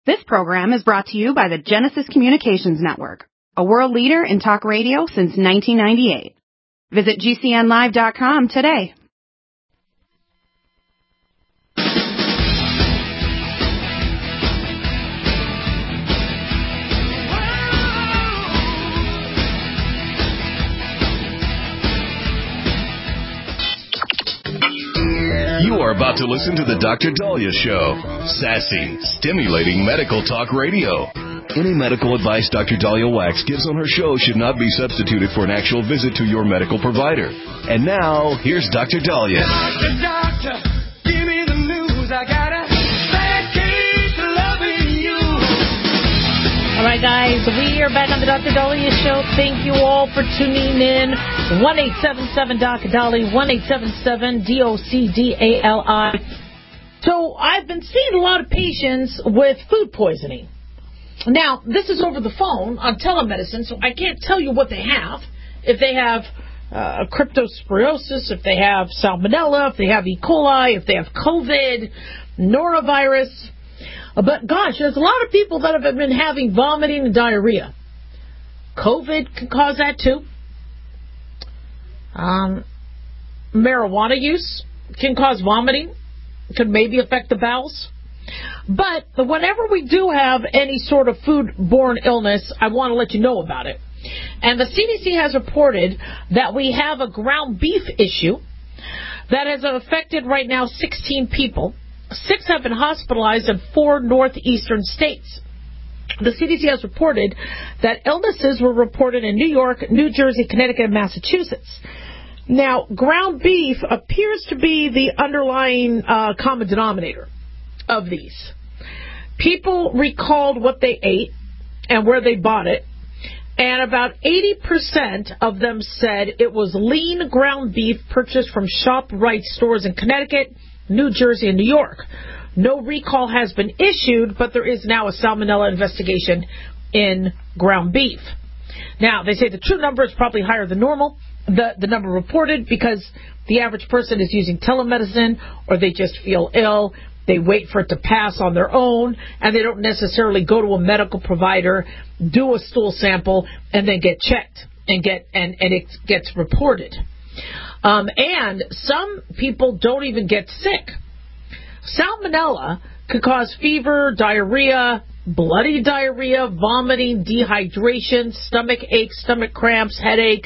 This program is brought to you by the Genesis Communications Network, a world leader in talk radio since 1998. Visit GCNlive.com today. You are about to listen to the Dr. Daliah Show. Sassy, stimulating medical talk radio. Any medical advice Dr. Daliah Wax gives on her show should not be substituted for an actual visit to your medical provider. And now, here's Dr. Daliah. Doctor, give me the news. I got a bad case of loving you. All right, guys, we are back on the Dr. Daliah Show. Thank you all for tuning in. 1-877-Dr. 1-877-DOCDALI. So I've been seeing a lot of patients with food poisoning. Now, this is over the phone on telemedicine, so I can't tell you what they have. If they have cryptosporiosis, if they have salmonella, if they have E. coli, if they have COVID, norovirus. But gosh, there's a lot of people that have been having vomiting and diarrhea. COVID can cause that too. Marijuana use can cause vomiting, could maybe affect the bowels. But whenever we do have any sort of foodborne illness, I want to let you know about it. And the CDC has reported that we have a ground beef issue that has affected right now 16 people. 6 have been hospitalized in 4 northeastern states. The CDC has reported that illnesses were reported in New York, New Jersey, Connecticut, and Massachusetts. Now, ground beef appears to be the underlying common denominator of these. People recalled what they ate and where they bought it, and about 80% of them said it was lean ground beef purchased from ShopRite stores in Connecticut, New Jersey, and New York. No recall has been issued, but there is now a salmonella investigation in ground beef. Now, they say the true number is probably higher than normal, the number reported, because the average person is using telemedicine, or they just feel ill. They wait for it to pass on their own, and they don't necessarily go to a medical provider, do a stool sample, and then get checked and it gets reported. And some people don't even get sick. Salmonella could cause fever, diarrhea, bloody diarrhea, vomiting, dehydration, stomach ache, stomach cramps, headache.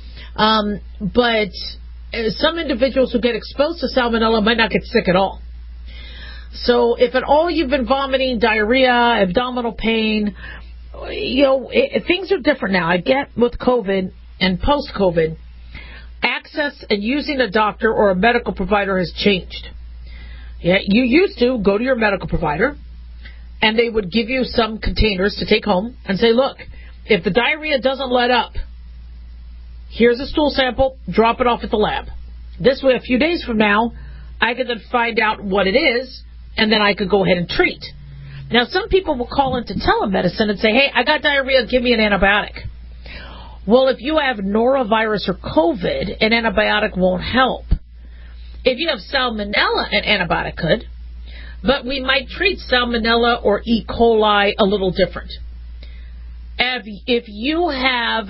But some individuals who get exposed to salmonella might not get sick at all. So if at all you've been vomiting, diarrhea, abdominal pain, things are different now. I get with COVID and post-COVID, access and using a doctor or a medical provider has changed. Yeah, you used to go to your medical provider, and they would give you some containers to take home and say, look, if the diarrhea doesn't let up, here's a stool sample, drop it off at the lab. This way, a few days from now, I could then find out what it is, and then I could go ahead and treat. Now, some people will call into telemedicine and say, hey, I got diarrhea, give me an antibiotic. Well, if you have norovirus or COVID, an antibiotic won't help. If you have salmonella, an antibiotic could, but we might treat salmonella or E. coli a little different. If you have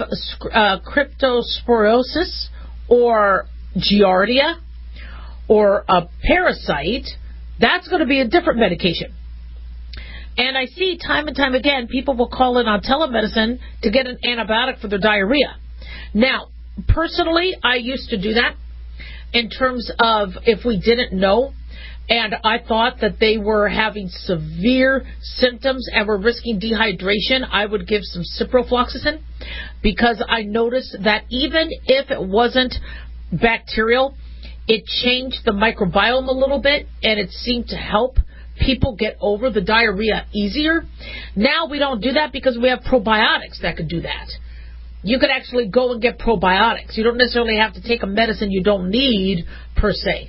cryptosporiosis or giardia or a parasite, that's going to be a different medication. And I see time and time again, people will call in on telemedicine to get an antibiotic for their diarrhea. Now, personally, I used to do that in terms of if we didn't know, and I thought that they were having severe symptoms and were risking dehydration, I would give some ciprofloxacin, because I noticed that even if it wasn't bacterial, it changed the microbiome a little bit, and it seemed to help people get over the diarrhea easier. Now we don't do that because we have probiotics that could do that. You could actually go and get probiotics. You don't necessarily have to take a medicine you don't need, per se.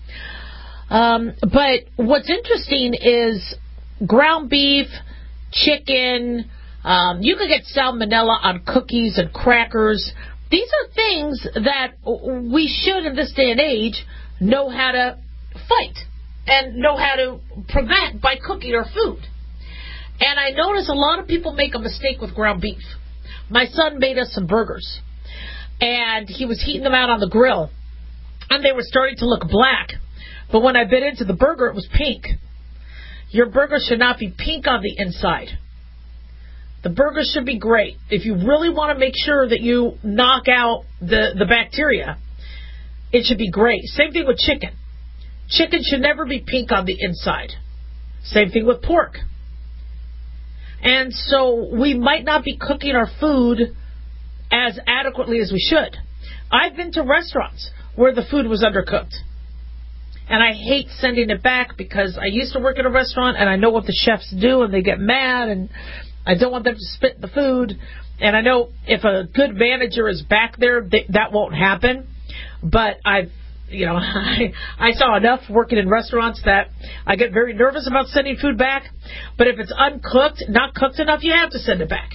But what's interesting is ground beef, chicken, you could get salmonella on cookies and crackers. These are things that we should, in this day and age, know how to fight and know how to prevent by cooking our food. And I notice a lot of people make a mistake with ground beef. My son made us some burgers, and he was heating them out on the grill, and they were starting to look black. But when I bit into the burger, it was pink. Your burger should not be pink on the inside. The burger should be gray. If you really want to make sure that you knock out the bacteria, it should be gray. Same thing with chicken. Chicken should never be pink on the inside. Same thing with pork. And so we might not be cooking our food as adequately as we should. I've been to restaurants where the food was undercooked. And I hate sending it back because I used to work at a restaurant and I know what the chefs do and they get mad and I don't want them to spit the food. And I know if a good manager is back there, that won't happen. But I saw enough working in restaurants that I get very nervous about sending food back. But if it's uncooked, not cooked enough, you have to send it back.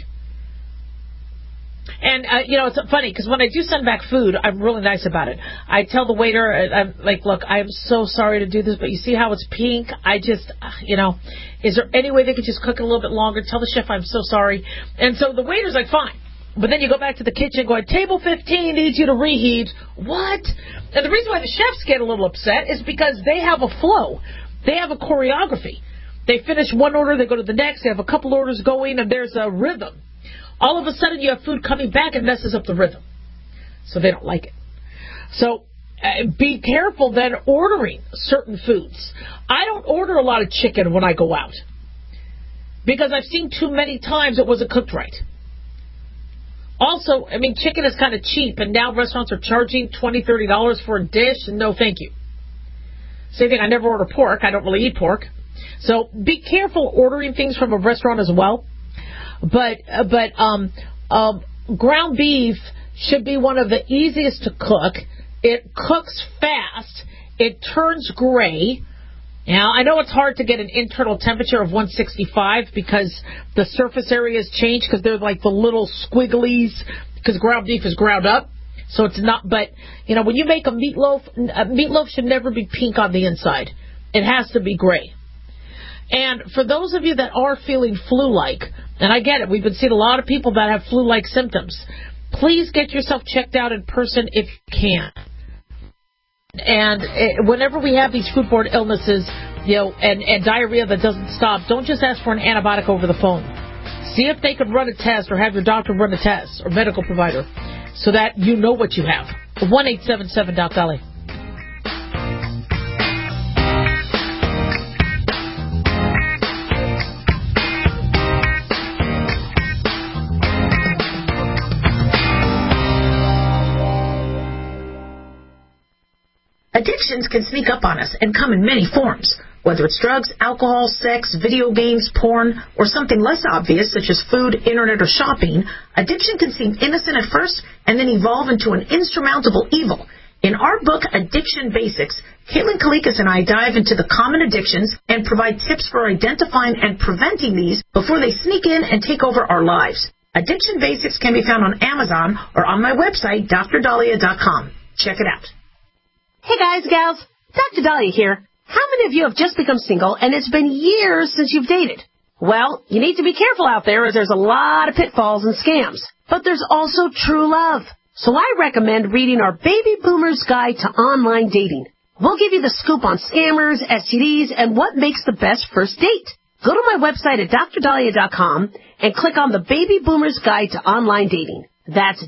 And, it's funny because when I do send back food, I'm really nice about it. I tell the waiter, I'm like, look, I am so sorry to do this, but you see how it's pink? I just, is there any way they could just cook it a little bit longer? Tell the chef I'm so sorry. And so the waiter's like, fine. But then you go back to the kitchen going, table 15 needs you to reheat. What? And the reason why the chefs get a little upset is because they have a flow. They have a choreography. They finish one order, they go to the next, they have a couple orders going, and there's a rhythm. All of a sudden you have food coming back and messes up the rhythm. So they don't like it. So be careful then ordering certain foods. I don't order a lot of chicken when I go out because I've seen too many times it wasn't cooked right. Also, chicken is kind of cheap, and now restaurants are charging $20, $30 for a dish, and no thank you. Same thing, I never order pork. I don't really eat pork. So be careful ordering things from a restaurant as well. But ground beef should be one of the easiest to cook. It cooks fast. It turns gray. Now, I know it's hard to get an internal temperature of 165 because the surface areas change because they're like the little squigglies because ground beef is ground up. So it's not, but, when you make a meatloaf should never be pink on the inside. It has to be gray. And for those of you that are feeling flu-like, and I get it, we've been seeing a lot of people that have flu-like symptoms, please get yourself checked out in person if you can. And whenever we have these foodborne illnesses, and diarrhea that doesn't stop, don't just ask for an antibiotic over the phone. See if they can run a test or have your doctor run a test or medical provider so that you know what you have. 1-877-DOC-DOLLY. Addictions can sneak up on us and come in many forms, whether it's drugs, alcohol, sex, video games, porn, or something less obvious such as food, internet, or shopping. Addiction can seem innocent at first and then evolve into an insurmountable evil. In our book, Addiction Basics, Caitlin Kalikas and I dive into the common addictions and provide tips for identifying and preventing these before they sneak in and take over our lives. Addiction Basics can be found on Amazon or on my website, DrDahlia.com. Check it out. Hey guys, gals, Dr. Dahlia here. How many of you have just become single and it's been years since you've dated? Well, you need to be careful out there as there's a lot of pitfalls and scams. But there's also true love. So I recommend reading our Baby Boomer's Guide to Online Dating. We'll give you the scoop on scammers, STDs, and what makes the best first date. Go to my website at DrDahlia.com and click on the Baby Boomer's Guide to Online Dating. That's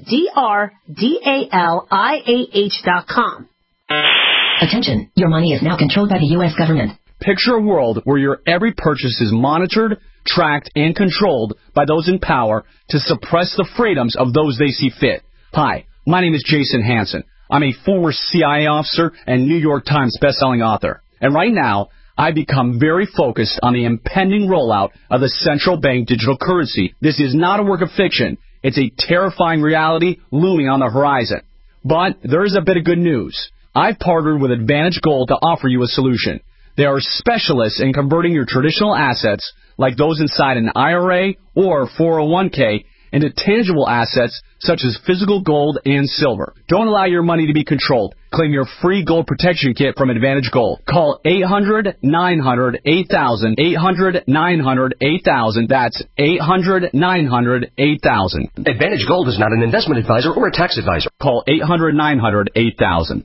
DrDahlia.com. Attention, your money is now controlled by the U.S. government. Picture a world where your every purchase is monitored, tracked, and controlled by those in power to suppress the freedoms of those they see fit. Hi, my name is Jason Hansen. I'm a former CIA officer and New York Times bestselling author. And right now, I've become very focused on the impending rollout of the central bank digital currency. This is not a work of fiction. It's a terrifying reality looming on the horizon. But there is a bit of good news. I've partnered with Advantage Gold to offer you a solution. They are specialists in converting your traditional assets, like those inside an IRA or 401k, into tangible assets such as physical gold and silver. Don't allow your money to be controlled. Claim your free gold protection kit from Advantage Gold. Call 800-900-8000, 800-900-8000. That's 800-900-8000. Advantage Gold is not an investment advisor or a tax advisor. Call 800-900-8000.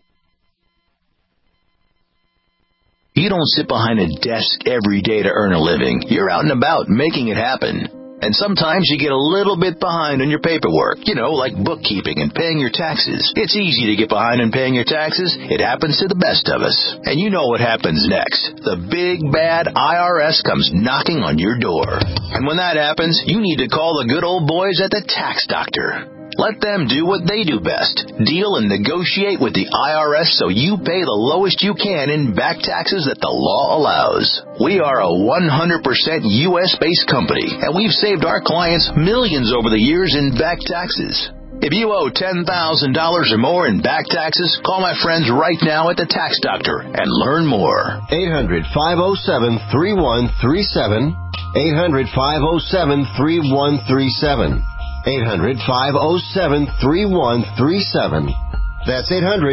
You don't sit behind a desk every day to earn a living. You're out and about making it happen. And sometimes you get a little bit behind on your paperwork, like bookkeeping and paying your taxes. It's easy to get behind on paying your taxes. It happens to the best of us. And you know what happens next. The big, bad IRS comes knocking on your door. And when that happens, you need to call the good old boys at the Tax Doctor. Let them do what they do best. Deal and negotiate with the IRS so you pay the lowest you can in back taxes that the law allows. We are a 100% U.S.-based company, and we've saved our clients millions over the years in back taxes. If you owe $10,000 or more in back taxes, call my friends right now at the Tax Doctor and learn more. 800-507-3137. 800-507-3137. 800-507-3137. That's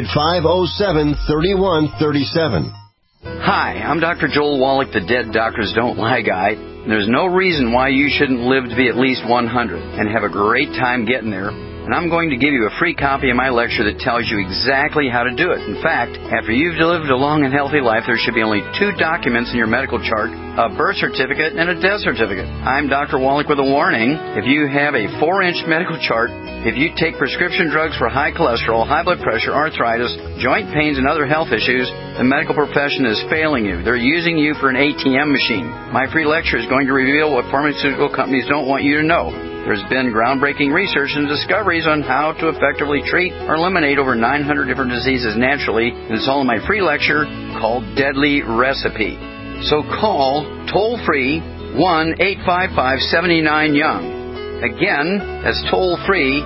800-507-3137. Hi, I'm Dr. Joel Wallach, the Dead Doctors Don't Lie guy. There's no reason why you shouldn't live to be at least 100 and have a great time getting there. And I'm going to give you a free copy of my lecture that tells you exactly how to do it. In fact, after you've lived a long and healthy life, there should be only 2 documents in your medical chart, a birth certificate and a death certificate. I'm Dr. Wallach with a warning. If you have a 4-inch medical chart, if you take prescription drugs for high cholesterol, high blood pressure, arthritis, joint pains, and other health issues, the medical profession is failing you. They're using you for an ATM machine. My free lecture is going to reveal what pharmaceutical companies don't want you to know. There's been groundbreaking research and discoveries on how to effectively treat or eliminate over 900 different diseases naturally, and it's all in my free lecture called Deadly Recipe. So call toll-free 1-855-79-YOUNG. Again, that's toll-free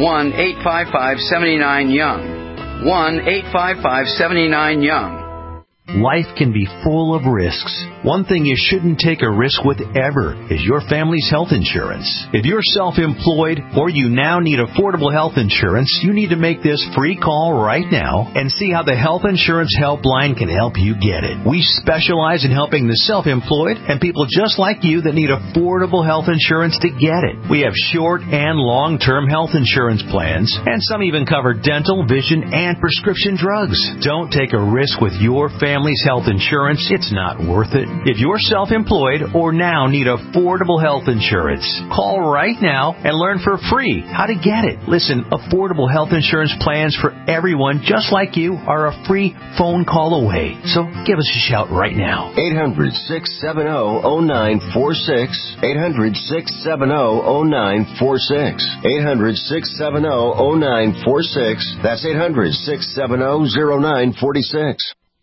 1-855-79-YOUNG. 1-855-79-YOUNG. Life can be full of risks. One thing you shouldn't take a risk with ever is your family's health insurance. If you're self-employed or you now need affordable health insurance, you need to make this free call right now and see how the Health Insurance Helpline can help you get it. We specialize in helping the self-employed and people just like you that need affordable health insurance to get it. We have short and long-term health insurance plans, and some even cover dental, vision, and prescription drugs. Don't take a risk with your family's health insurance. It's not worth it. If you're self-employed or now need affordable health insurance, call right now and learn for free how to get it. Listen, affordable health insurance plans for everyone just like you are a free phone call away. So give us a shout right now. 800-670-0946. 800-670-0946. 800-670-0946. That's 800-670-0946.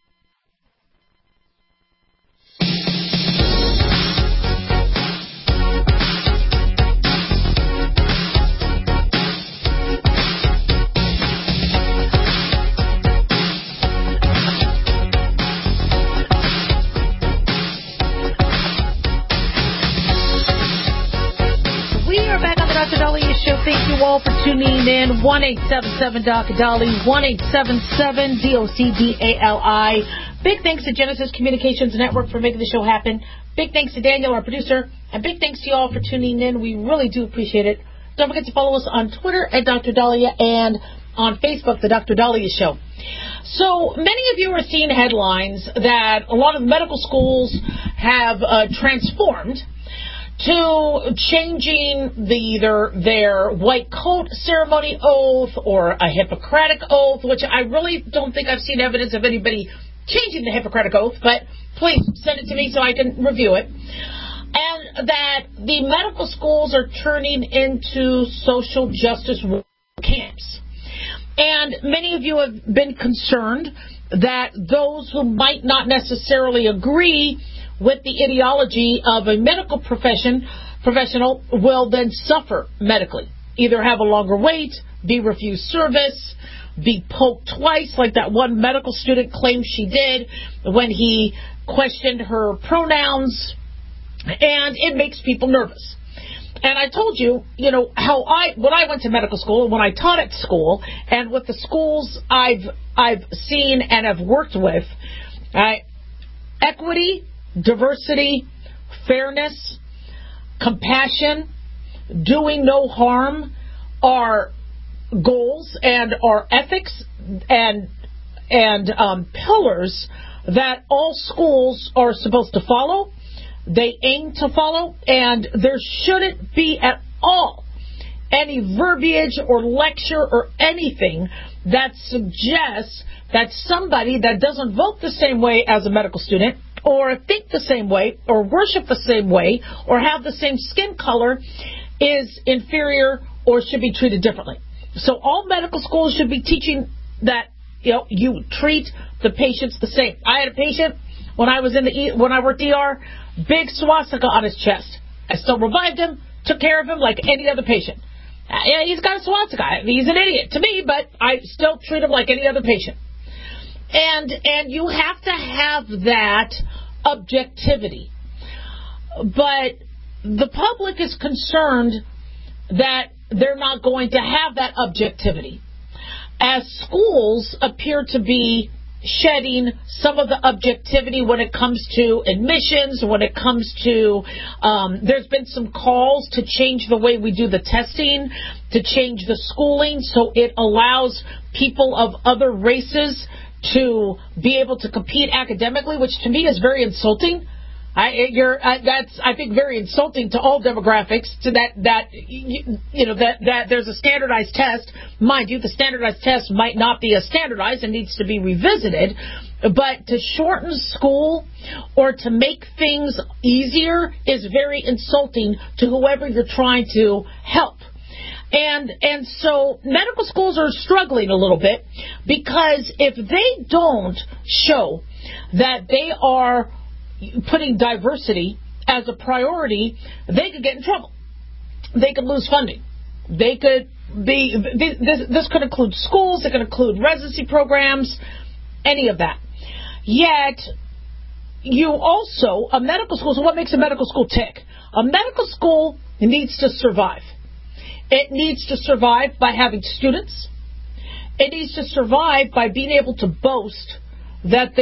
Thank you all for tuning in. 1-877-Dr. 1-877-DOCDALI. Big thanks to Genesis Communications Network for making the show happen. Big thanks to Daniel, our producer. And big thanks to you all for tuning in. We really do appreciate it. Don't forget to follow us on Twitter at Dr. Dahlia and on Facebook, The Dr. Dahlia Show. So many of you are seeing headlines that a lot of medical schools have transformed to changing either their white coat ceremony oath or a Hippocratic oath, which I really don't think I've seen evidence of anybody changing the Hippocratic oath, but please send it to me so I can review it. And that the medical schools are turning into social justice camps. And many of you have been concerned that those who might not necessarily agree with the ideology of a medical professional will then suffer medically. Either have a longer wait, be refused service, be poked twice, like that one medical student claimed she did when he questioned her pronouns, and it makes people nervous. And I told you, how when I went to medical school, when I taught at school, and with the schools I've seen and have worked with, equity, diversity, fairness, compassion, doing no harm are goals and are ethics and pillars that all schools are supposed to follow. They aim to follow, and there shouldn't be at all any verbiage or lecture or anything that suggests that somebody that doesn't vote the same way as a medical student, or think the same way, or worship the same way, or have the same skin color is inferior or should be treated differently. So all medical schools should be teaching that you treat the patients the same. I had a patient when I worked ER, big swastika on his chest. I still revived him, took care of him like any other patient. Yeah, he's got a swastika. He's an idiot to me, but I still treat him like any other patient. And you have to have that objectivity. But the public is concerned that they're not going to have that objectivity, as schools appear to be shedding some of the objectivity when it comes to admissions, when it comes to, there's been some calls to change the way we do the testing, to change the schooling so it allows people of other races to be able to compete academically, which to me is very insulting. That's, I think, very insulting to all demographics. To that there's a standardized test. Mind you, the standardized test might not be as standardized and needs to be revisited. But to shorten school or to make things easier is very insulting to whoever you're trying to help. And so medical schools are struggling a little bit, because if they don't show that they are putting diversity as a priority, they could get in trouble. They could lose funding. They could be, this could include schools, it could include residency programs, any of that. Yet, you also, a medical school, so what makes a medical school tick? A medical school needs to survive. It needs to survive by having students. It needs to survive by being able to boast that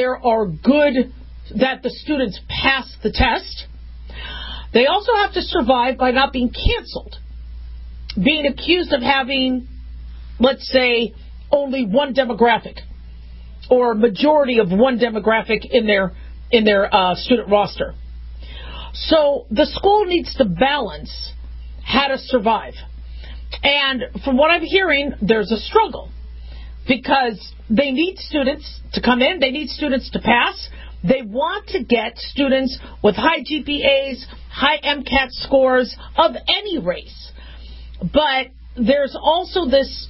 that the students pass the test. They also have to survive by not being canceled, being accused of having, let's say, only one demographic or majority of one demographic in their student roster. So the school needs to balance how to survive. And from what I'm hearing, there's a struggle, because they need students to come in, they need students to pass. They want to get students with high GPAs, high MCAT scores of any race. But there's also this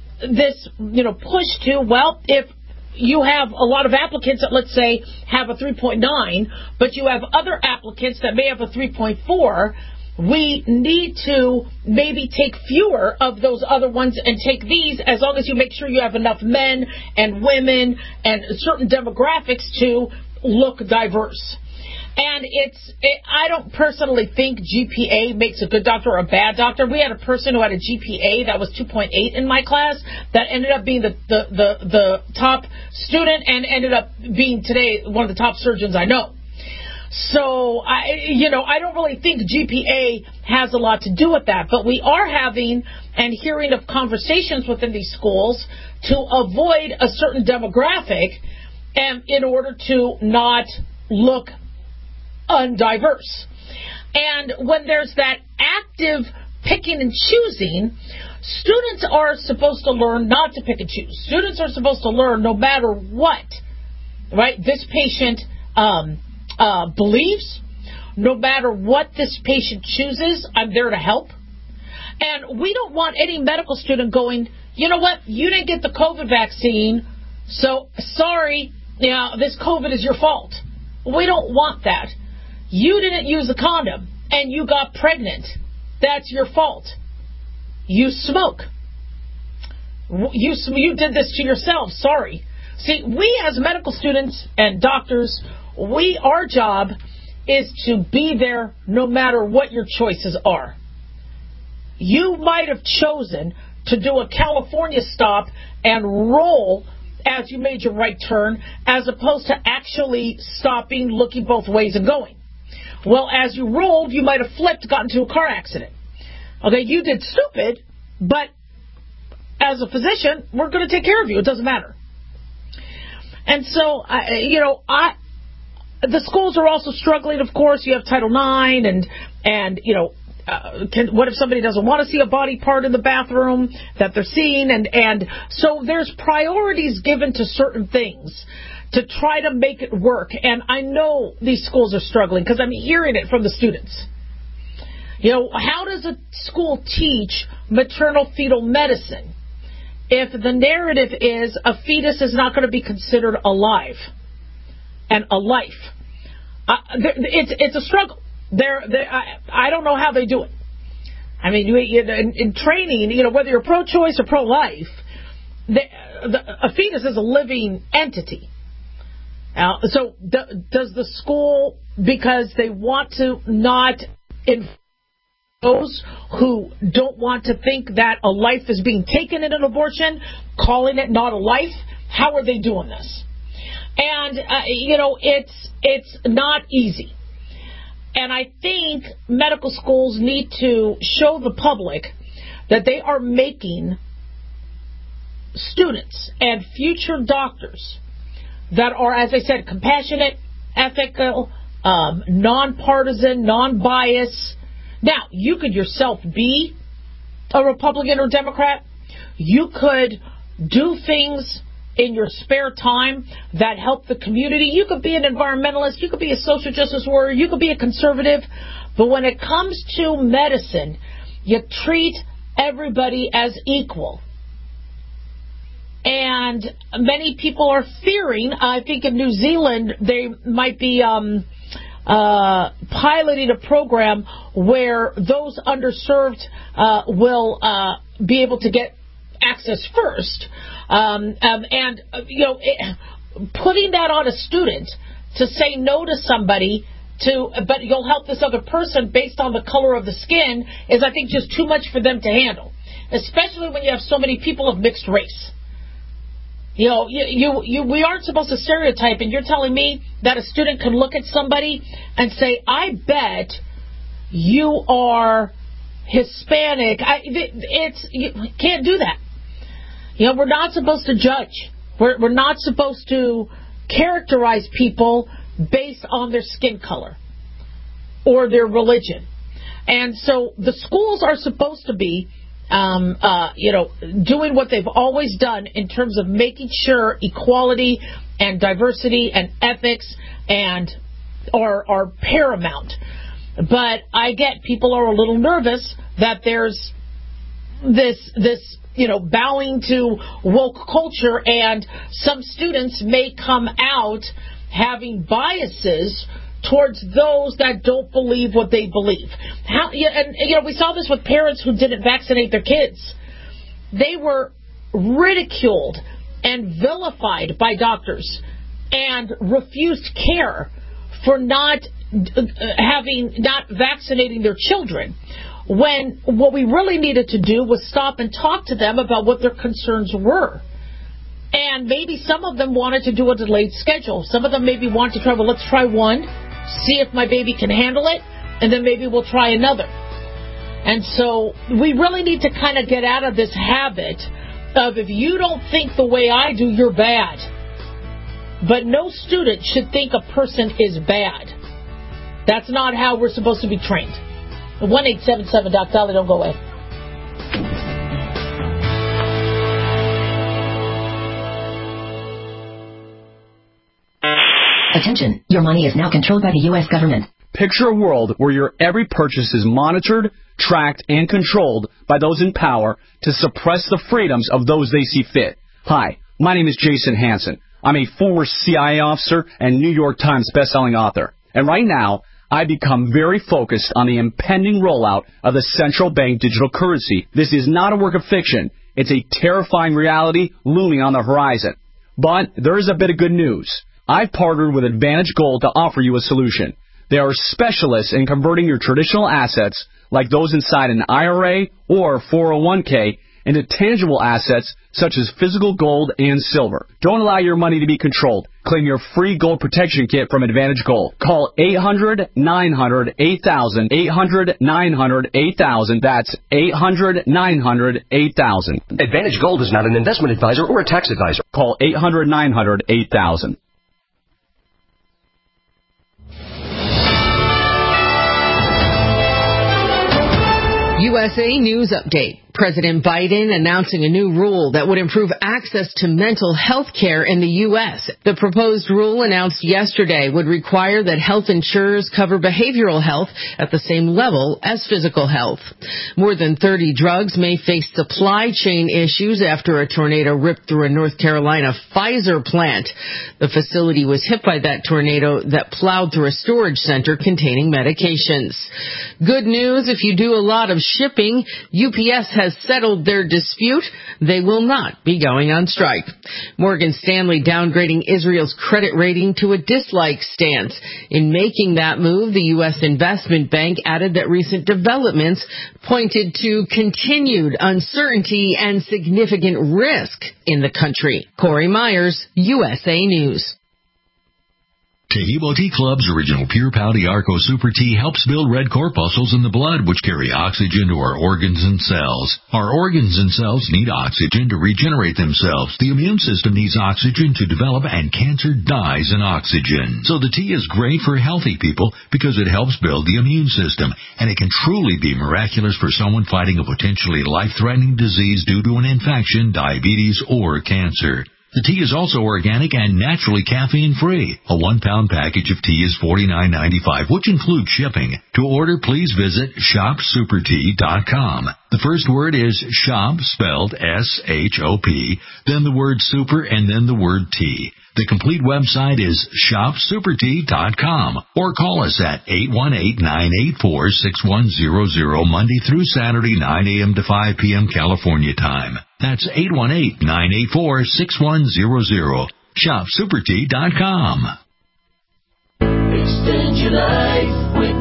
push to, well, if you have a lot of applicants that, let's say, have a 3.9, but you have other applicants that may have a 3.4, we need to maybe take fewer of those other ones and take these, as long as you make sure you have enough men and women and certain demographics to look diverse. And I don't personally think GPA makes a good doctor or a bad doctor. We had a person who had a GPA that was 2.8 in my class that ended up being the top student and ended up being today one of the top surgeons I know. So, I don't really think GPA has a lot to do with that, but we are having and hearing of conversations within these schools to avoid a certain demographic, and in order to not look undiverse. And when there's that active picking and choosing, students are supposed to learn not to pick and choose. Students are supposed to learn no matter what, right, this patient believes, no matter what this patient chooses, I'm there to help. And we don't want any medical student going, you know what, you didn't get the COVID vaccine, so sorry, this COVID is your fault. We don't want that. You didn't use a condom and you got pregnant. That's your fault. You smoke. You did this to yourself. Sorry. See, we as medical students and doctors, our job is to be there no matter what your choices are. you might have chosen to do a California stop and roll as you made your right turn, as opposed to actually stopping, looking both ways and going. Well, as you rolled, you might have flipped, got into a car accident. Okay, you did stupid, but as a physician, we're going to take care of you. It doesn't matter. And so, the schools are also struggling, of course. You have Title IX and what if somebody doesn't want to see a body part in the bathroom that they're seeing? And so there's priorities given to certain things to try to make it work. And I know these schools are struggling because I'm hearing it from the students. How does a school teach maternal fetal medicine if the narrative is a fetus is not going to be considered alive and a life? It's a struggle. I don't know how they do it. I mean, in training, whether you're pro-choice or pro-life, a fetus is a living entity. So does the school, because they want to not inform those who don't want to think that a life is being taken in an abortion, calling it not a life? How are they doing this? And, it's not easy. And I think medical schools need to show the public that they are making students and future doctors that are, as I said, compassionate, ethical, nonpartisan, non-biased. Now, you could yourself be a Republican or Democrat. You could do things in your spare time that help the community. You could be an environmentalist. You could be a social justice warrior. You could be a conservative. But when it comes to medicine, you treat everybody as equal. And many people are fearing, I think in New Zealand, they might be piloting a program where those underserved will be able to get access first. Putting that on a student to say no to somebody but you'll help this other person based on the color of the skin is, I think, just too much for them to handle, especially when you have so many people of mixed race. We aren't supposed to stereotype, and you're telling me that a student can look at somebody and say, I bet you are Hispanic. You can't do that. We're not supposed to judge. We're not supposed to characterize people based on their skin color or their religion. And so the schools are supposed to be doing what they've always done in terms of making sure equality and diversity and ethics are paramount. But I get people are a little nervous that there's this bowing to woke culture, and some students may come out having biases towards those that don't believe what they believe. We saw this with parents who didn't vaccinate their kids. They were ridiculed and vilified by doctors and refused care for not vaccinating their children, when what we really needed to do was stop and talk to them about what their concerns were. And maybe some of them wanted to do a delayed schedule. Some of them maybe wanted to try, well, let's try one, see if my baby can handle it, and then maybe we'll try another. And so we really need to kind of get out of this habit of, if you don't think the way I do, you're bad. But no student should think a person is bad. That's not how we're supposed to be trained. 1-877-DOC-DOLLY, don't go away. Attention, your money is now controlled by the U.S. government. Picture a world where your every purchase is monitored, tracked, and controlled by those in power to suppress the freedoms of those they see fit. Hi, my name is Jason Hansen. I'm a former CIA officer and New York Times bestselling author. And right now, I become very focused on the impending rollout of the central bank digital currency. This is not a work of fiction. It's a terrifying reality looming on the horizon. But there is a bit of good news. I've partnered with Advantage Gold to offer you a solution. They are specialists in converting your traditional assets, like those inside an IRA or 401k, into tangible assets such as physical gold and silver. Don't allow your money to be controlled. Claim your free gold protection kit from Advantage Gold. Call 800-900-8000, 800-900-8000. That's 800-900-8000. Advantage Gold is not an investment advisor or a tax advisor. Call 800-900-8000. USA News Update. President Biden announcing a new rule that would improve access to mental health care in the U.S. The proposed rule announced yesterday would require that health insurers cover behavioral health at the same level as physical health. More than 30 drugs may face supply chain issues after a tornado ripped through a North Carolina Pfizer plant. The facility was hit by that tornado that plowed through a storage center containing medications. Good news, if you do a lot of shipping, UPS has settled their dispute. They will not be going on strike. Morgan Stanley downgrading Israel's credit rating to a dislike stance. In making that move, the U.S. Investment Bank added that recent developments pointed to continued uncertainty and significant risk in the country. Corey Myers, USA News. Tahibo Tea Club's original Pure Pouty Arco Super Tea helps build red corpuscles in the blood, which carry oxygen to our organs and cells. Our organs and cells need oxygen to regenerate themselves. The immune system needs oxygen to develop, and cancer dies in oxygen. So the tea is great for healthy people because it helps build the immune system, and it can truly be miraculous for someone fighting a potentially life-threatening disease due to an infection, diabetes, or cancer. The tea is also organic and naturally caffeine-free. A 1-pound package of tea is $49.95, which includes shipping. To order, please visit shopsupertea.com. The first word is shop, spelled S-H-O-P, then the word super, and then the word tea. The complete website is shopsupertea.com, or call us at 818-984-6100 Monday through Saturday, 9 a.m. to 5 p.m. California time. That's 818-984-6100. Shopsupertea.com. Extend your life with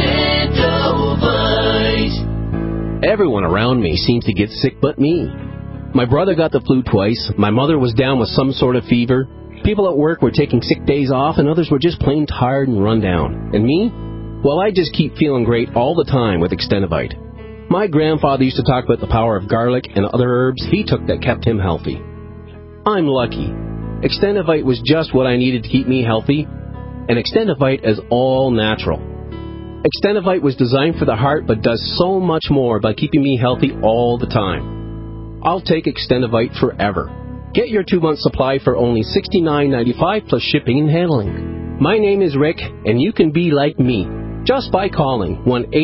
Extendovite. Everyone around me seems to get sick but me. My brother got the flu twice. My mother was down with some sort of fever. People at work were taking sick days off, and others were just plain tired and run down. And me? Well, I just keep feeling great all the time with Extendovite. My grandfather used to talk about the power of garlic and other herbs he took that kept him healthy. I'm lucky. Extendovite was just what I needed to keep me healthy, and Extendovite is all natural. Extendovite was designed for the heart but does so much more by keeping me healthy all the time. I'll take Extendovite forever. Get your 2-month supply for only $69.95 plus shipping and handling. My name is Rick, and you can be like me just by calling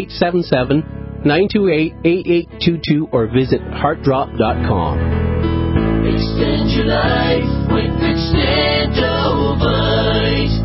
1-877-928-8822 or visit heartdrop.com. Extend your life with Extendovite.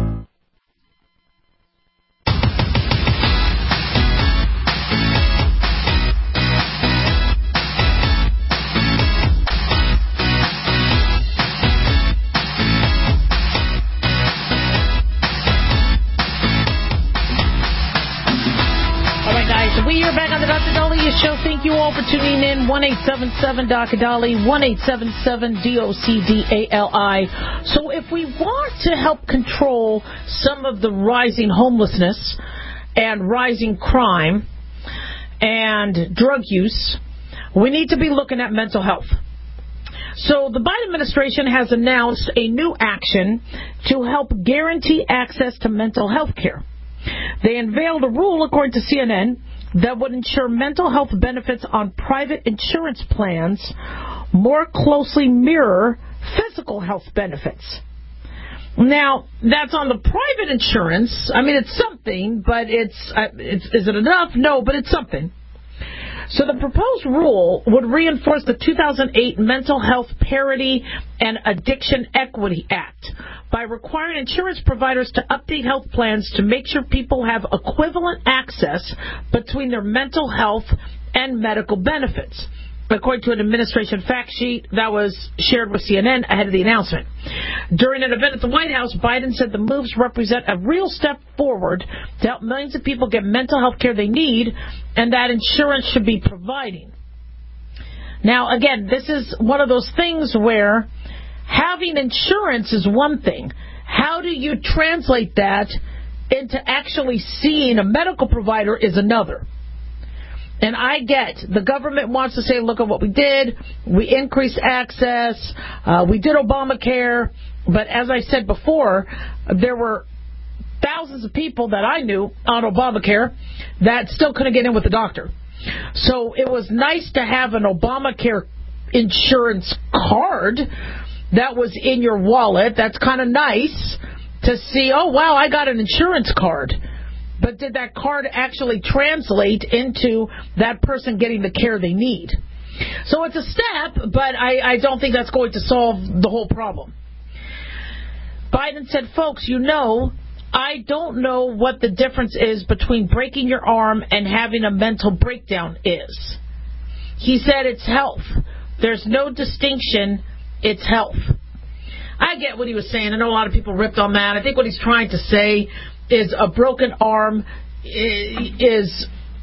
We are back on the Dr. Dahlia Show. Thank you all for tuning in. 1-877-Dr. 1-877-DOCDALI. So if we want to help control some of the rising homelessness and rising crime and drug use, we need to be looking at mental health. So the Biden administration has announced a new action to help guarantee access to mental health care. They unveiled a rule, according to CNN, that would ensure mental health benefits on private insurance plans more closely mirror physical health benefits. Now, that's on the private insurance. I mean, it's something, but is it enough? No, but it's something. So the proposed rule would reinforce the 2008 Mental Health Parity and Addiction Equity Act by requiring insurance providers to update health plans to make sure people have equivalent access between their mental health and medical benefits. according to an administration fact sheet that was shared with CNN ahead of the announcement. During an event at the White House, Biden said the moves represent a real step forward to help millions of people get mental health care they need and that insurance should be providing. Now, again, this is one of those things where having insurance is one thing. How do you translate that into actually seeing a medical provider is another? And I get the government wants to say, look at what we did. We increased access. We did Obamacare. But as I said before, there were thousands of people that I knew on Obamacare that still couldn't get in with the doctor. So it was nice to have an Obamacare insurance card that was in your wallet. That's kind of nice to see, oh, wow, I got an insurance card. But did that card actually translate into that person getting the care they need? So it's a step, but I don't think that's going to solve the whole problem. Biden said, folks, I don't know what the difference is between breaking your arm and having a mental breakdown is. He said it's health. There's no distinction. It's health. I get what he was saying. I know a lot of people ripped on that. I think what he's trying to say is a broken arm is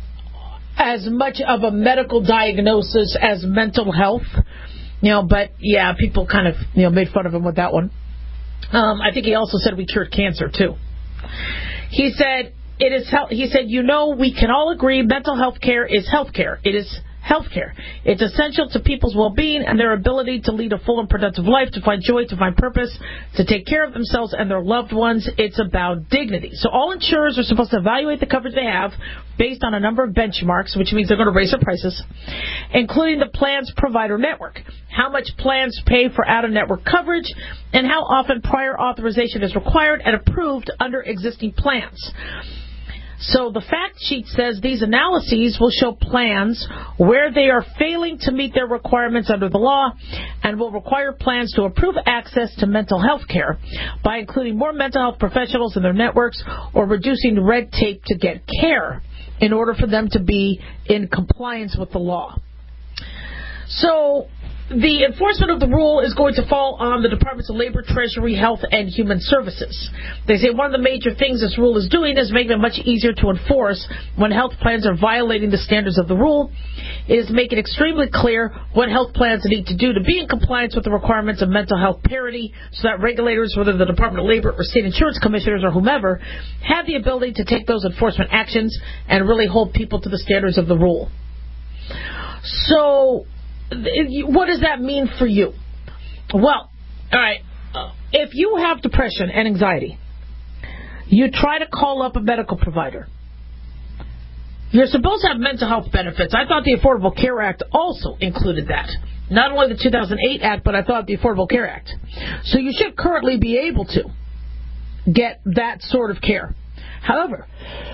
as much of a medical diagnosis as mental health. But yeah, people kind of made fun of him with that one. I think he also said we cured cancer too. He said it is health. He said, we can all agree mental health care is health care. It is health care. It's essential to people's well-being and their ability to lead a full and productive life, to find joy, to find purpose, to take care of themselves and their loved ones. It's about dignity. So all insurers are supposed to evaluate the coverage they have based on a number of benchmarks, which means they're going to raise their prices, including the plan's provider network, how much plans pay for out-of-network coverage, and how often prior authorization is required and approved under existing plans. So the fact sheet says these analyses will show plans where they are failing to meet their requirements under the law and will require plans to improve access to mental health care by including more mental health professionals in their networks or reducing red tape to get care in order for them to be in compliance with the law. So the enforcement of the rule is going to fall on the Departments of Labor, Treasury, Health, and Human Services. They say one of the major things this rule is doing is making it much easier to enforce when health plans are violating the standards of the rule. It is making extremely clear what health plans need to do to be in compliance with the requirements of mental health parity so that regulators, whether the Department of Labor or state insurance commissioners or whomever, have the ability to take those enforcement actions and really hold people to the standards of the rule. So what does that mean for you? Well, all right, if you have depression and anxiety, you try to call up a medical provider. You're supposed to have mental health benefits. I thought the Affordable Care Act also included that. Not only the 2008 Act, but I thought the Affordable Care Act. So you should currently be able to get that sort of care. However,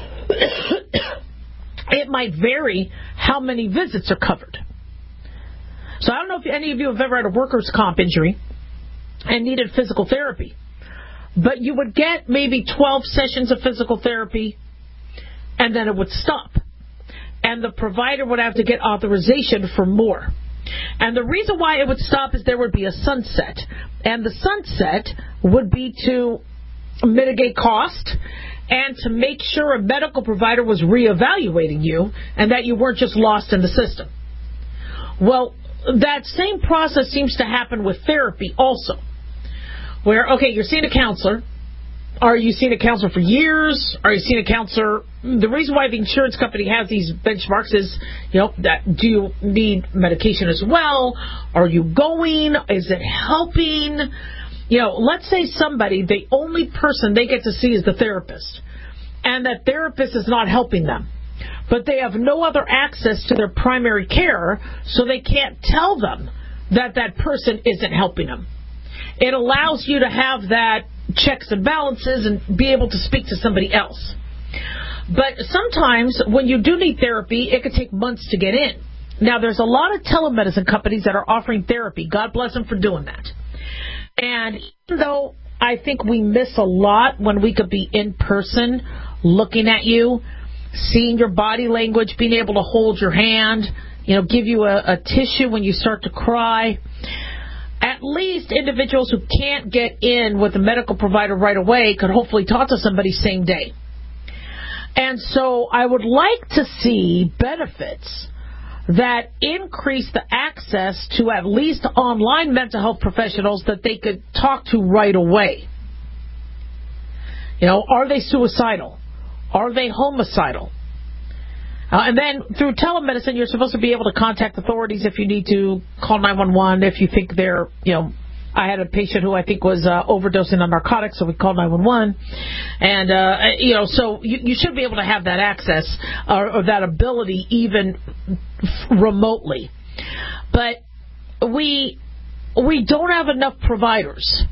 it might vary how many visits are covered. So I don't know if any of you have ever had a workers' comp injury and needed physical therapy, but you would get maybe 12 sessions of physical therapy, and then it would stop. And the provider would have to get authorization for more. And the reason why it would stop is there would be a sunset. And the sunset would be to mitigate cost and to make sure a medical provider was reevaluating you and that you weren't just lost in the system. Well, that same process seems to happen with therapy also. Where, okay, you're seeing a counselor. Are you seeing a counselor for years? Are you seeing a counselor? The reason why the insurance company has these benchmarks is, that do you need medication as well? Are you going? Is it helping? Let's say somebody, the only person they get to see is the therapist. And that therapist is not helping them. But they have no other access to their primary care, so they can't tell them that that person isn't helping them. It allows you to have that checks and balances and be able to speak to somebody else. But sometimes when you do need therapy, it could take months to get in. Now, there's a lot of telemedicine companies that are offering therapy. God bless them for doing that. And even though I think we miss a lot when we could be in person looking at you, seeing your body language, being able to hold your hand, give you a tissue when you start to cry. At least individuals who can't get in with a medical provider right away could hopefully talk to somebody same day. And so I would like to see benefits that increase the access to at least online mental health professionals that they could talk to right away. Are they suicidal? Are they homicidal? And then through telemedicine, you're supposed to be able to contact authorities if you need to, call 911 if you think they're, I had a patient who I think was overdosing on narcotics, so we called 911. And, so you should be able to have that access or that ability even remotely. But we don't have enough providers.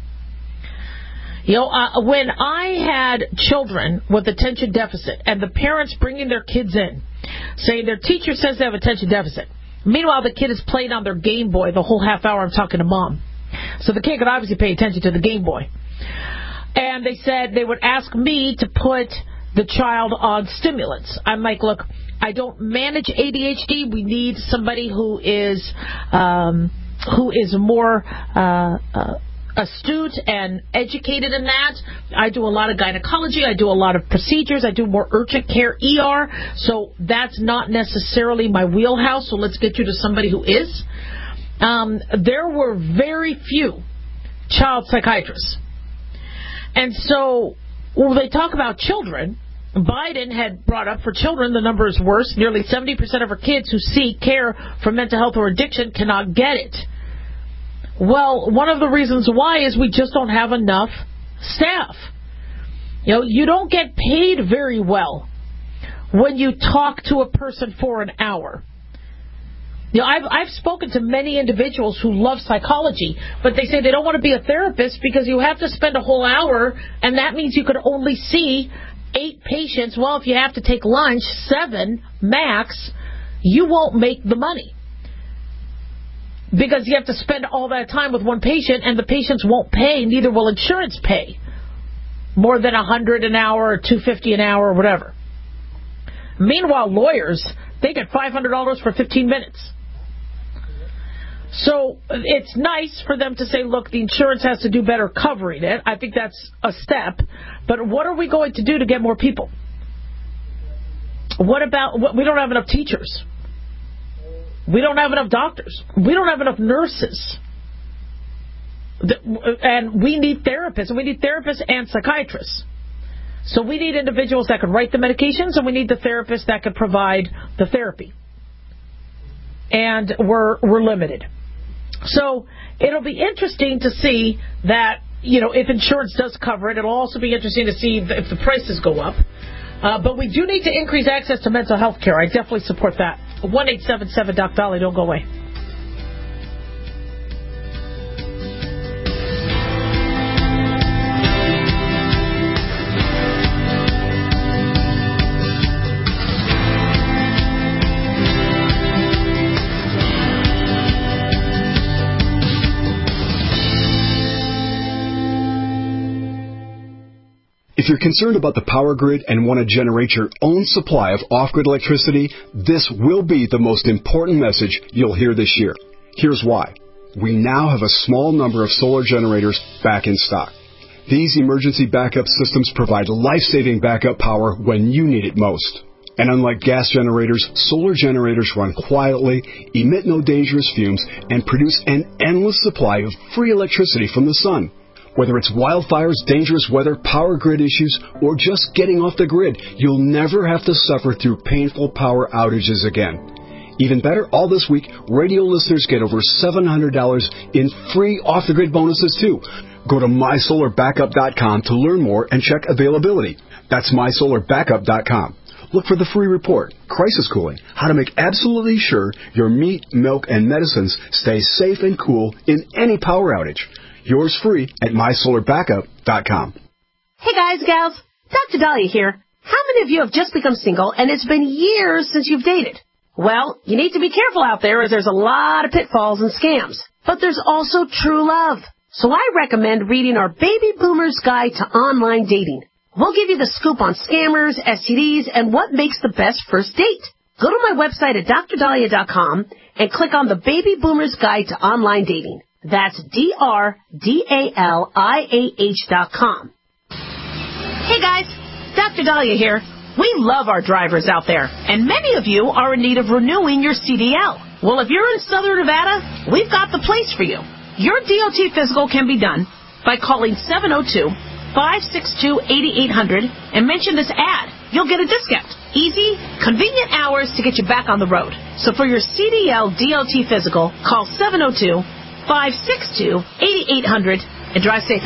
When I had children with attention deficit and the parents bringing their kids in, saying their teacher says they have attention deficit. Meanwhile, the kid is playing on their Game Boy the whole half hour I'm talking to mom. So the kid could obviously pay attention to the Game Boy. And they said they would ask me to put the child on stimulants. I'm like, look, I don't manage ADHD. We need somebody who is more astute and educated in that. I do a lot of gynecology. I do a lot of procedures. I do more urgent care ER. So that's not necessarily my wheelhouse. So let's get you to somebody who is. There were very few child psychiatrists. And so when they talk about children, Biden had brought up for children the number is worse. Nearly 70% of our kids who seek care for mental health or addiction cannot get it. Well, one of the reasons why is we just don't have enough staff. You don't get paid very well when you talk to a person for an hour. I've spoken to many individuals who love psychology, but they say they don't want to be a therapist because you have to spend a whole hour, and that means you could only see 8 patients. Well, if you have to take lunch, 7 max, you won't make the money. Because you have to spend all that time with one patient, and the patients won't pay, neither will insurance pay more than $100 an hour or $250 an hour or whatever. Meanwhile, lawyers, they get $500 for 15 minutes. So it's nice for them to say, look, the insurance has to do better covering it. I think that's a step. But what are we going to do to get more people? We don't have enough teachers. We don't have enough doctors. We don't have enough nurses. And we need therapists. And we need therapists and psychiatrists. So we need individuals that can write the medications, and we need the therapists that can provide the therapy. And we're limited. So it'll be interesting to see that, if insurance does cover it. It'll also be interesting to see if the prices go up. But we do need to increase access to mental health care. I definitely support that. 1-877-DOC-DOLLY. Don't go away. If you're concerned about the power grid and want to generate your own supply of off-grid electricity, this will be the most important message you'll hear this year. Here's why. We now have a small number of solar generators back in stock. These emergency backup systems provide life-saving backup power when you need it most. And unlike gas generators, solar generators run quietly, emit no dangerous fumes, and produce an endless supply of free electricity from the sun. Whether it's wildfires, dangerous weather, power grid issues, or just getting off the grid, you'll never have to suffer through painful power outages again. Even better, all this week, radio listeners get over $700 in free off-the-grid bonuses, too. Go to mysolarbackup.com to learn more and check availability. That's mysolarbackup.com. Look for the free report, Crisis Cooling, how to make absolutely sure your meat, milk, and medicines stay safe and cool in any power outage. Yours free at mysolarbackup.com. Hey guys, gals, Dr. Dahlia here. How many of you have just become single and it's been years since you've dated? Well, you need to be careful out there as there's a lot of pitfalls and scams. But there's also true love. So I recommend reading our Baby Boomer's Guide to Online Dating. We'll give you the scoop on scammers, STDs, and what makes the best first date. Go to my website at drdahlia.com and click on the Baby Boomer's Guide to Online Dating. That's DRDALIAH.com. Hey guys, Dr. Dahlia here. We love our drivers out there, and many of you are in need of renewing your CDL. Well, if you're in Southern Nevada, we've got the place for you. Your DOT physical can be done by calling 702-562-8800 and mention this ad. You'll get a discount. Easy, convenient hours to get you back on the road. So for your CDL DOT physical, call 702-562-8800 and drive safe.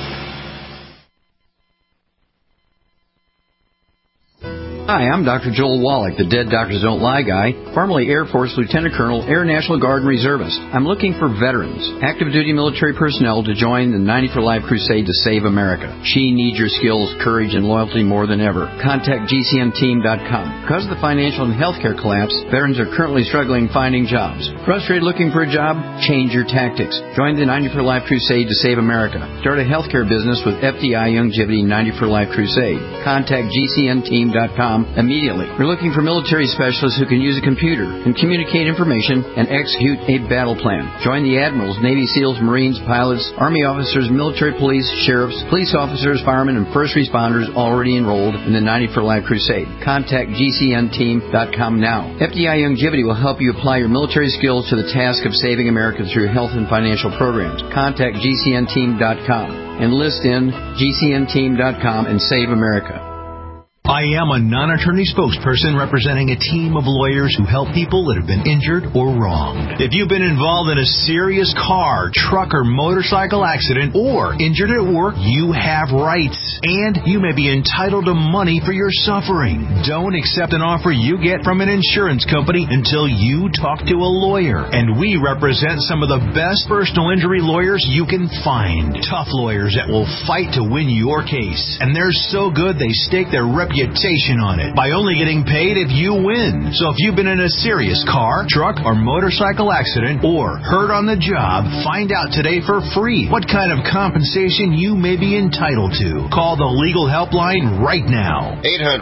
Hi, I'm Dr. Joel Wallach, the Dead Doctors Don't Lie guy, formerly Air Force Lieutenant Colonel, Air National Guard and Reservist. I'm looking for veterans, active duty military personnel to join the 90 for Life crusade to save America. She needs your skills, courage, and loyalty more than ever. Contact GCNteam.com. Because of the financial and healthcare collapse, veterans are currently struggling finding jobs. Frustrated looking for a job? Change your tactics. Join the 90 for Life crusade to save America. Start a healthcare business with FDI Youngevity 90 for Life crusade. Contact GCNteam.com immediately. We're looking for military specialists who can use a computer and communicate information and execute a battle plan. Join the admirals, Navy SEALs, Marines, pilots, Army officers, military police, sheriffs, police officers, firemen, and first responders already enrolled in the 90 for Life crusade. Contact GCNteam.com now. FDI Youngevity will help you apply your military skills to the task of saving America through health and financial programs. Contact GCNteam.com. Enlist in GCNteam.com and save America. I am a non-attorney spokesperson representing a team of lawyers who help people that have been injured or wronged. If you've been involved in a serious car, truck, or motorcycle accident or injured at work, you have rights, and you may be entitled to money for your suffering. Don't accept an offer you get from an insurance company until you talk to a lawyer. And we represent some of the best personal injury lawyers you can find. Tough lawyers that will fight to win your case. And they're so good they stake their reputation on it by only getting paid if you win. So if you've been in a serious car, truck, or motorcycle accident or hurt on the job, find out today for free what kind of compensation you may be entitled to. Call the legal helpline right now.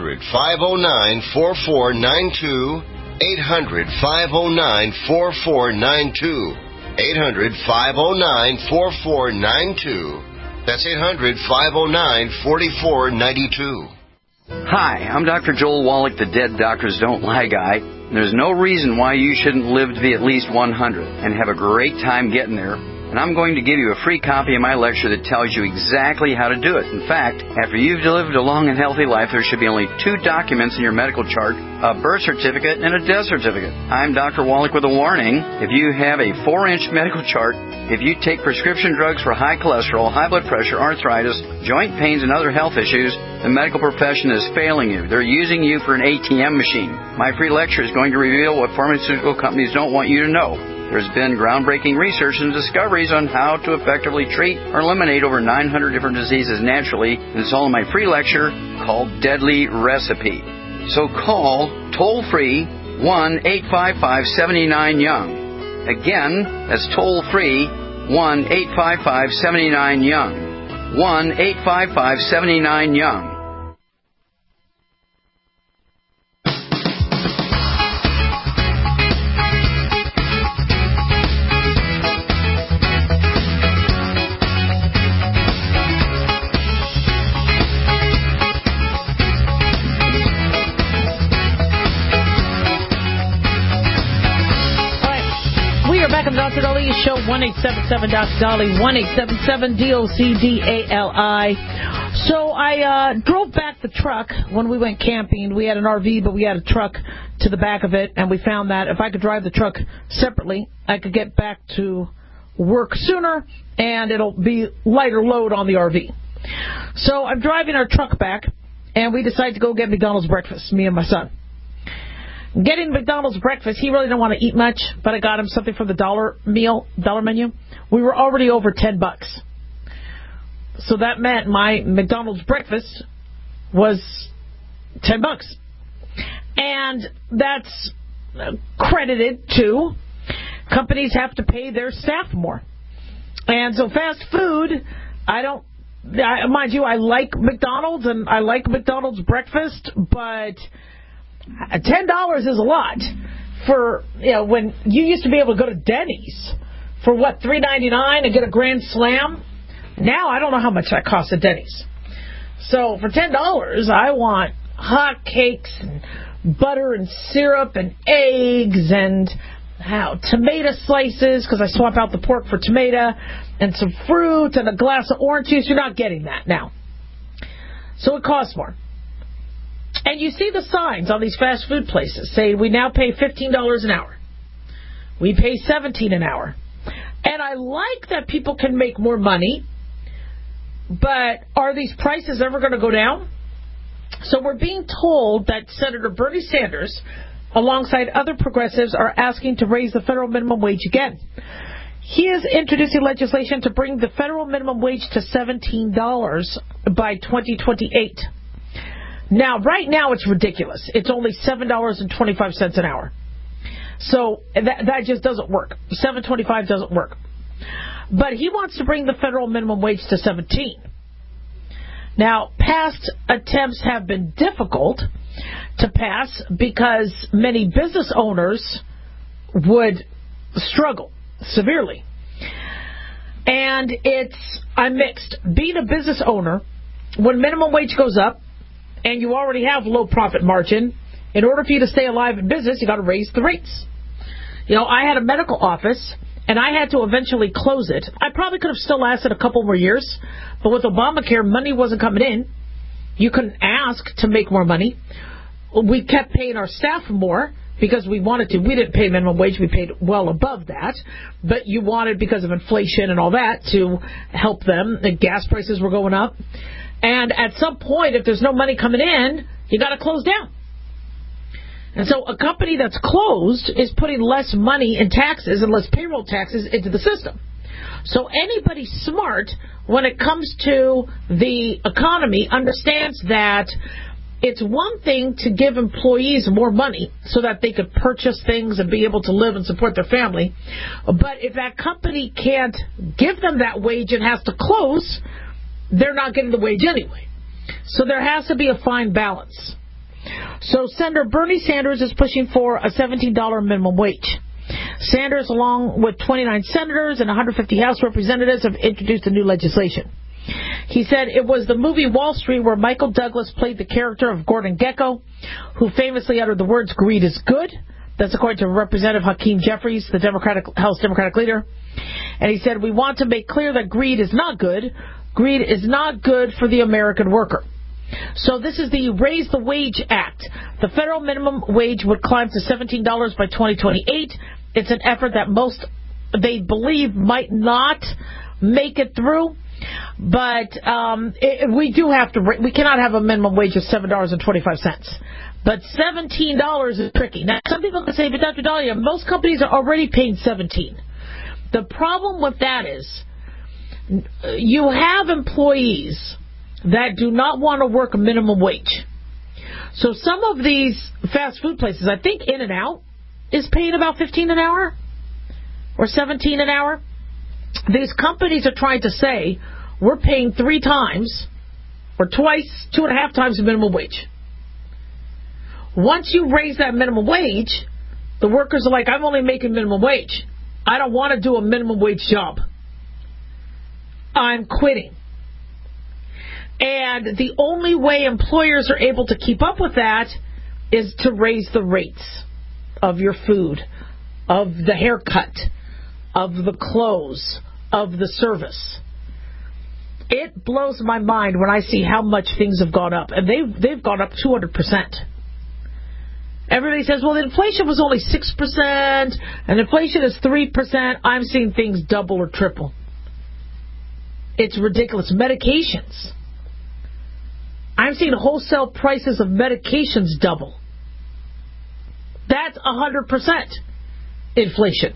800-509-4492. 800-509-4492. 800-509-4492. That's 800-509-4492. Hi, I'm Dr. Joel Wallach, the Dead Doctors Don't Lie guy. There's no reason why you shouldn't live to be at least 100 and have a great time getting there. And I'm going to give you a free copy of my lecture that tells you exactly how to do it. In fact, after you've lived a long and healthy life, there should be only 2 documents in your medical chart, a birth certificate and a death certificate. I'm Dr. Wallach with a warning. If you have a 4-inch medical chart, if you take prescription drugs for high cholesterol, high blood pressure, arthritis, joint pains, and other health issues, the medical profession is failing you. They're using you for an ATM machine. My free lecture is going to reveal what pharmaceutical companies don't want you to know. There's been groundbreaking research and discoveries on how to effectively treat or eliminate over 900 different diseases naturally, and it's all in my free lecture called Deadly Recipe. So call toll-free 1-855-79-YOUNG. Again, that's toll-free 1-855-79-YOUNG. 1-855-79-YOUNG. Dr. Dahlia Show, 1-877-Dr. 1-877-DOCDALI. So I drove back the truck when we went camping. We had an RV, but we had a truck to the back of it, and we found that if I could drive the truck separately, I could get back to work sooner, and it'll be lighter load on the RV. So I'm driving our truck back, and we decided to go get McDonald's breakfast, me and my son. Getting McDonald's breakfast, he really didn't want to eat much, but I got him something from the dollar menu. We were already over $10. So that meant my McDonald's breakfast was $10. And that's credited to companies have to pay their staff more. And so fast food, mind you, I like McDonald's and I like McDonald's breakfast, but $10 is a lot for, when you used to be able to go to Denny's for what, $3.99 and get a Grand Slam. Now I don't know how much that costs at Denny's. So for $10, I want hot cakes and butter and syrup and eggs and tomato slices, because I swap out the pork for tomato, and some fruit and a glass of orange juice. You're not getting that now. So it costs more. And you see the signs on these fast food places saying we now pay $15 an hour. We pay $17 an hour. And I like that people can make more money, but are these prices ever going to go down? So we're being told that Senator Bernie Sanders, alongside other progressives, are asking to raise the federal minimum wage again. He is introducing legislation to bring the federal minimum wage to $17 by 2028. Now, right now, it's ridiculous. It's only $7.25 an hour. So that just doesn't work. $7.25 doesn't work. But he wants to bring the federal minimum wage to $17. Now, past attempts have been difficult to pass because many business owners would struggle severely. And I'm mixed. Being a business owner, when minimum wage goes up and you already have low profit margin, in order for you to stay alive in business, you got to raise the rates. I had a medical office, and I had to eventually close it. I probably could have still lasted a couple more years, but with Obamacare, money wasn't coming in. You couldn't ask to make more money. We kept paying our staff more because we wanted to. We didn't pay minimum wage. We paid well above that. But you wanted, because of inflation and all that, to help them. The gas prices were going up. And at some point, if there's no money coming in, you got to close down. And so a company that's closed is putting less money in taxes and less payroll taxes into the system. So anybody smart, when it comes to the economy, understands that it's one thing to give employees more money so that they could purchase things and be able to live and support their family. But if that company can't give them that wage and has to close, they're not getting the wage anyway. So there has to be a fine balance. So Senator Bernie Sanders is pushing for a $17 minimum wage. Sanders, along with 29 senators and 150 House representatives, have introduced the new legislation. He said it was the movie Wall Street where Michael Douglas played the character of Gordon Gekko, who famously uttered the words, "Greed is good." That's according to Representative Hakeem Jeffries, the House Democratic leader. And he said, "We want to make clear that greed is not good. Greed is not good for the American worker." So this is the Raise the Wage Act. The federal minimum wage would climb to $17 by 2028. It's an effort that most, they believe, might not make it through. But we cannot have a minimum wage of $7.25. But $17 is tricky. Now, some people can say, but Dr. Dahlia, most companies are already paying $17. The problem with that is you have employees that do not want to work a minimum wage. So some of these fast food places, I think In-N-Out is paying about $15 an hour or $17 an hour. These companies are trying to say we're paying 3 times or twice, 2.5 times the minimum wage. Once you raise that minimum wage, the workers are like, I'm only making minimum wage. I don't want to do a minimum wage job. I'm quitting. And the only way employers are able to keep up with that is to raise the rates of your food, of the haircut, of the clothes, of the service. It blows my mind when I see how much things have gone up. And they've gone up 200%. Everybody says, well, the inflation was only 6% and inflation is 3%. I'm seeing things double or triple. It's ridiculous. Medications. I'm seeing wholesale prices of medications double. That's 100% inflation.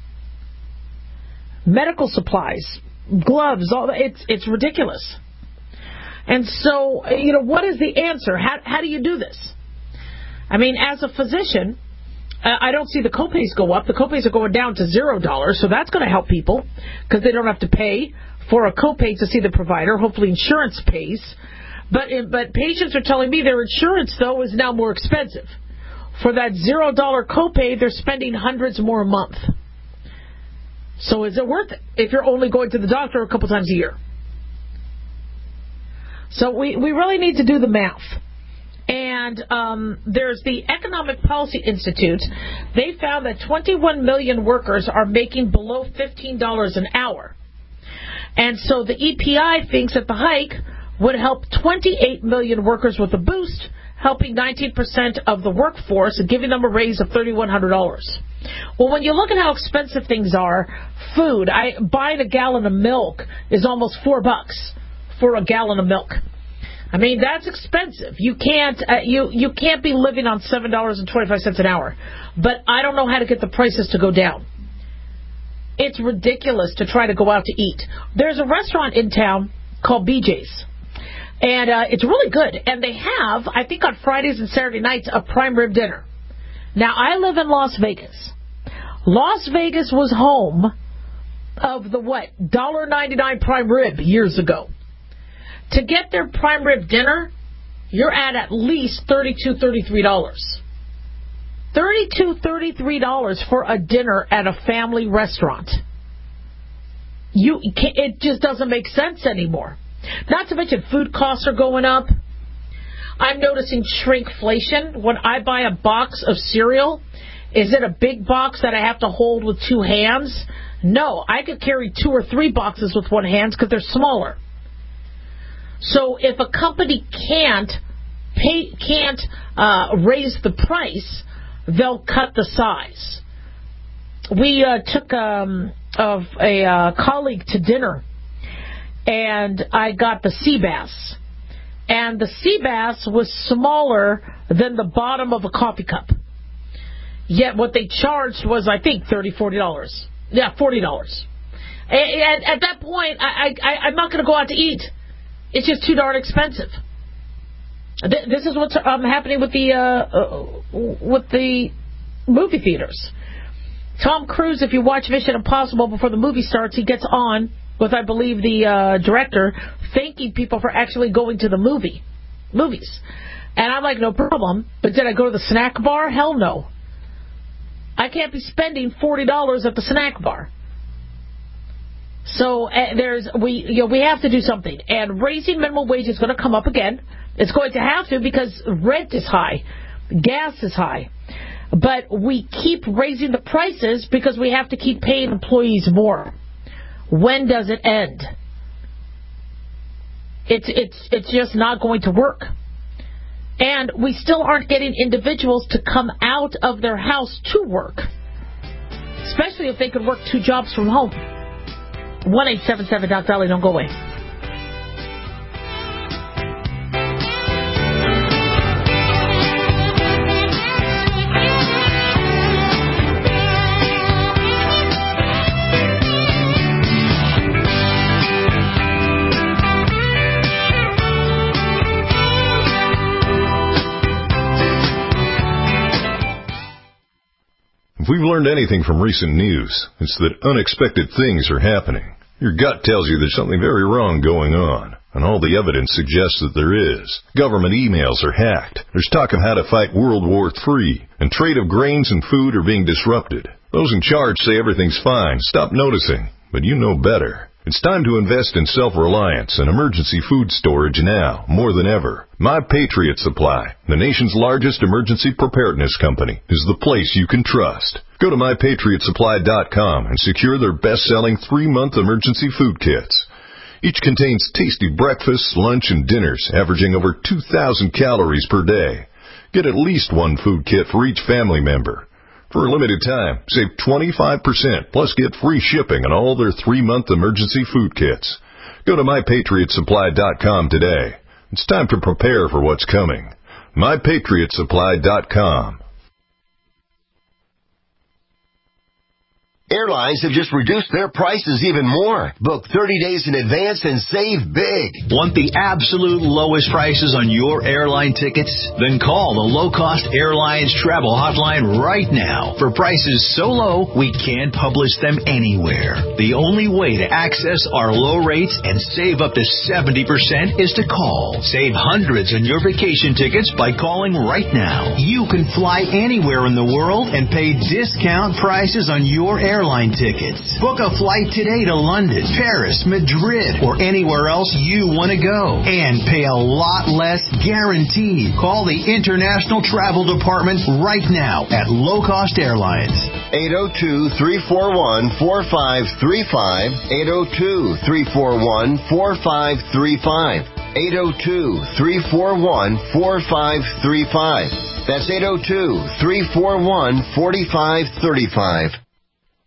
Medical supplies, gloves, all that, it's ridiculous. And so, what is the answer? How do you do this? I mean, as a physician, I don't see the copays go up. The copays are going down to $0, so that's going to help people because they don't have to pay for a copay to see the provider. Hopefully insurance pays. But patients are telling me their insurance, though, is now more expensive. For that $0 copay, they're spending hundreds more a month. So is it worth it if you're only going to the doctor a couple times a year? So we really need to do the math. And there's the Economic Policy Institute. They found that 21 million workers are making below $15 an hour. And so the EPI thinks that the hike would help 28 million workers with a boost, helping 19% of the workforce and giving them a raise of $3,100. Well, when you look at how expensive things are, food, buying a gallon of milk is almost $4 for a gallon of milk. I mean, that's expensive. You can't you can't be living on $7.25 an hour. But I don't know how to get the prices to go down. It's ridiculous to try to go out to eat. There's a restaurant in town called BJ's. And it's really good. And they have, I think on Fridays and Saturday nights, a prime rib dinner. Now, I live in Las Vegas. Las Vegas was home of the, $1.99 prime rib years ago. To get their prime rib dinner, you're at least $32, $33. $32, $33 for a dinner at a family restaurant. It just doesn't make sense anymore. Not to mention food costs are going up. I'm noticing shrinkflation. When I buy a box of cereal, is it a big box that I have to hold with two hands? No, I could carry 2 or 3 boxes with one hand because they're smaller. So if a company can't raise the price, they'll cut the size. We took a colleague to dinner, and I got the sea bass. And the sea bass was smaller than the bottom of a coffee cup. Yet what they charged was, I think, $30, $40. Yeah, $40. And at that point, I'm not going to go out to eat. It's just too darn expensive. This is what's happening with the movie theaters. Tom Cruise, if you watch Mission Impossible before the movie starts, he gets on with, I believe, the director, thanking people for actually going to the movies. And I'm like, no problem. But did I go to the snack bar? Hell no. I can't be spending $40 at the snack bar. So we have to do something. And raising minimum wage is going to come up again. It's going to have to because rent is high. Gas is high. But we keep raising the prices because we have to keep paying employees more. When does it end? It's just not going to work. And we still aren't getting individuals to come out of their house to work. Especially if they could work 2 jobs from home. 1-877-DOC-DOLLY, don't go away. If we've learned anything from recent news, it's that unexpected things are happening. Your gut tells you there's something very wrong going on, and all the evidence suggests that there is. Government emails are hacked. There's talk of how to fight World War III, and trade of grains and food are being disrupted. Those in charge say everything's fine. Stop noticing, but you know better. It's time to invest in self-reliance and emergency food storage now, more than ever. My Patriot Supply, the nation's largest emergency preparedness company, is the place you can trust. Go to MyPatriotSupply.com and secure their best-selling 3-month emergency food kits. Each contains tasty breakfasts, lunch, and dinners, averaging over 2,000 calories per day. Get at least 1 food kit for each family member. For a limited time, save 25%, plus get free shipping on all their 3-month emergency food kits. Go to MyPatriotSupply.com today. It's time to prepare for what's coming. MyPatriotSupply.com. Airlines have just reduced their prices even more. Book 30 days in advance and save big. Want the absolute lowest prices on your airline tickets? Then call the Low Cost Airlines Travel Hotline right now for prices so low we can't publish them anywhere. The only way to access our low rates and save up to 70% is to call. Save hundreds on your vacation tickets by calling right now. You can fly anywhere in the world and pay discount prices on your airline tickets. Book a flight today to London, Paris, Madrid, or anywhere else you want to go and pay a lot less guaranteed. Call the International Travel Department right now at Low Cost Airlines. 802-341-4535. 802-341-4535. 802-341-4535. That's 802-341-4535.